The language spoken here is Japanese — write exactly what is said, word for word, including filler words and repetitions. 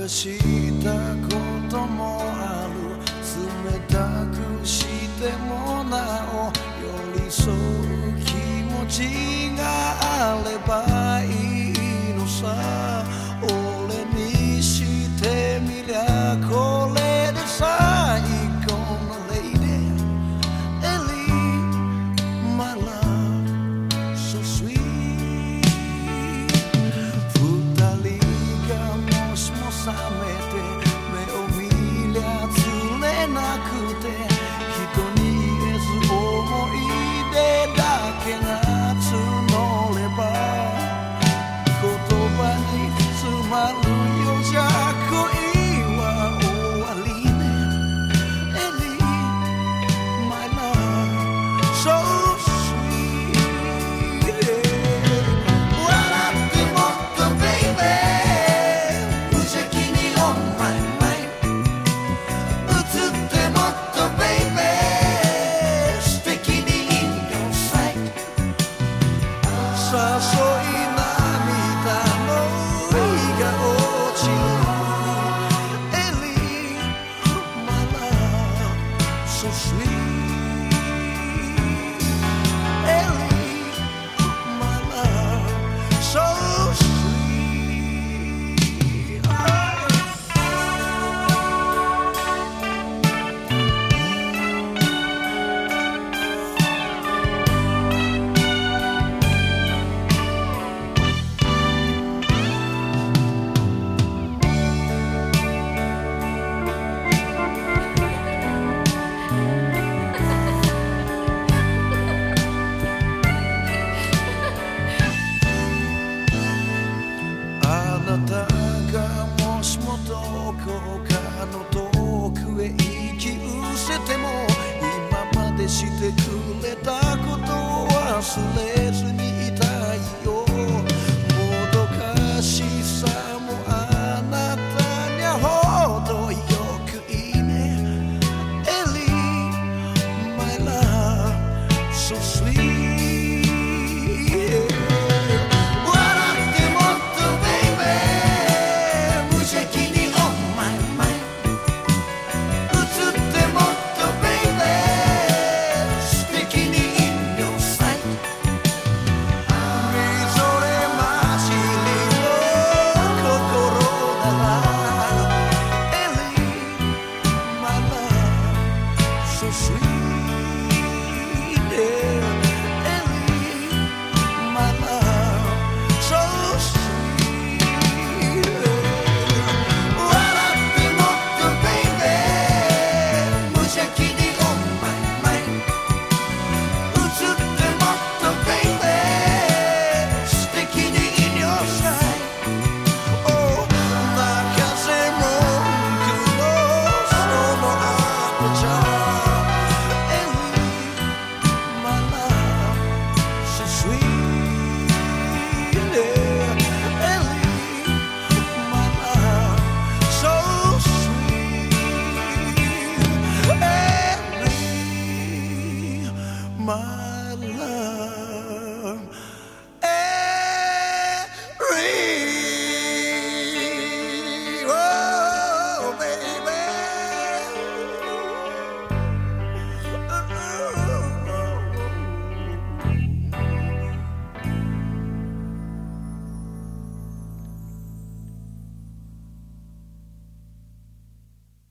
かしたこともある。冷たくしてもなお寄り添う気持ちがあればいいのさ。俺にしてみりゃこれで最高のレイデー。Ellie, my love, so sweet。 二人がもしも覚めて目を見りゃ釣れなくて、人に言えず思い出だけが募れば言葉に詰まるようじゃ恋は終わりね。 Ellie, my love, so sweet。 笑ってもっと baby、 無邪気に on my mind。 映ってもっと baby、 素敵に in your sight。 誘い涙の日が落ちる。 Ellie, my love, so sweet。 Ellie, my love, so sweet。 あなたがもしもどこかの遠くへ行き失せても、今までしてくれたことを忘れ